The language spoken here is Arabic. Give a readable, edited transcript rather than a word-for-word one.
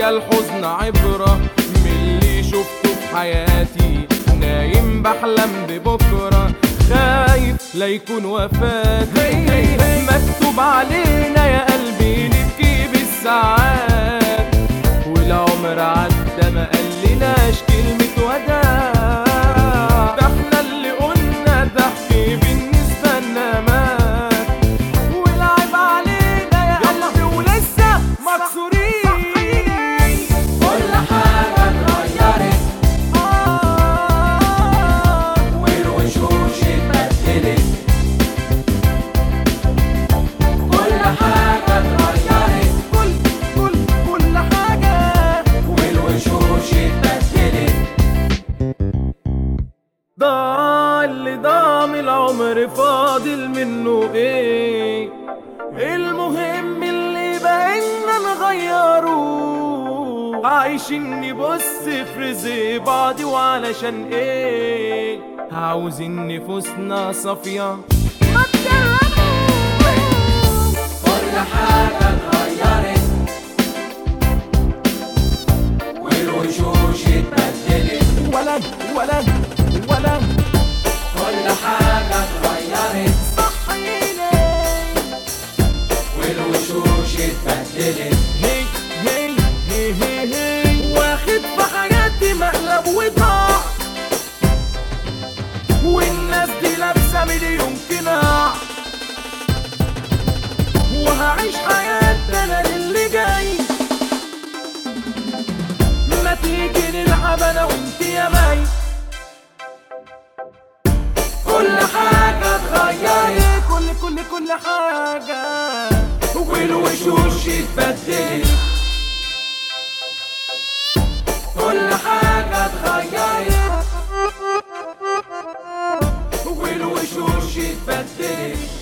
فيا الحزن عبرة من اللي شفته في حياتي. نايم بحلم ببكرة، خايف لا يكون وفاتي. مكتوب علينا يا قلبي نبكي بالساعات، والعمر عدى ما قالناش كلمة وداع. ده احنا اللي قلنا ضحك بالنسبة لنا مات، والعيب علينا يا قلبي ولسه مكسورين. كل حاجة اتغيرت والوشوش اتبدلت. كل حاجة اتغيرت كل حاجة والوشوش اتبدلت. ضاع اللي ضاع من العمر فاضل منه ايه؟ المهم اللي بقينا نغيره. عايشين نبص في رزق بعض وعلشان ايه؟ عاوزين نفوسنا صافية. كل حاجة اتغيرت والوشوش اتبدلت. ولد كل حاجة اتغيرت والوشوش اتبدلت. واخد في حياتي مقلب وضاع، والناس دي لابسه مليون قناع، وهعيش حياتي انا للي جاي. ما تيجي نلعب انا وانت يا ماي. كل حاجة اتغيرت كل حاجه والوشوش اتبدلت. كل حاجة اتغيرت والوشوش اتبدلت.